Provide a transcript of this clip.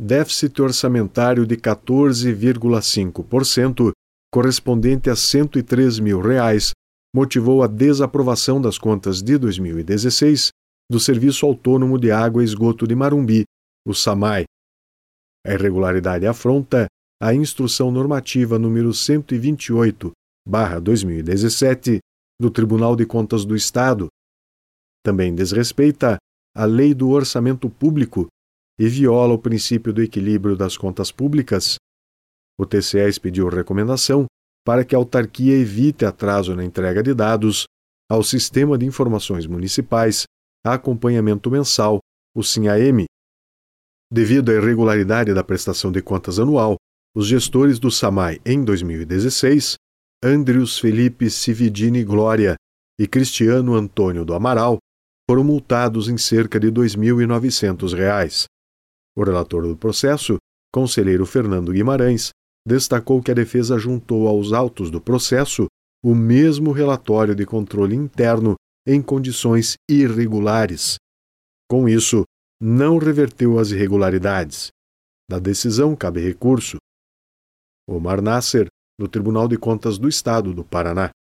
déficit orçamentário de 14,5%, correspondente a R$ 103 mil, motivou a desaprovação das contas de 2016 do Serviço Autônomo de Água e Esgoto de Marumbi, o SAMAI. A irregularidade afronta a Instrução Normativa número 128/2017 do Tribunal de Contas do Estado. Também desrespeita a Lei do Orçamento Público e viola o princípio do equilíbrio das contas públicas. O TCE expediu recomendação para que a autarquia evite atraso na entrega de dados ao Sistema de Informações Municipais, Acompanhamento Mensal, o SINAM. Devido à irregularidade da prestação de contas anual, os gestores do SAMAI em 2016, Andrius Felipe Cividini Glória e Cristiano Antônio do Amaral, foram multados em cerca de R$ 2.900. O relator do processo, conselheiro Fernando Guimarães, destacou que a defesa juntou aos autos do processo o mesmo relatório de controle interno em condições irregulares. Com isso, não reverteu as irregularidades. Da decisão cabe recurso. Omar Nasser, do Tribunal de Contas do Estado do Paraná.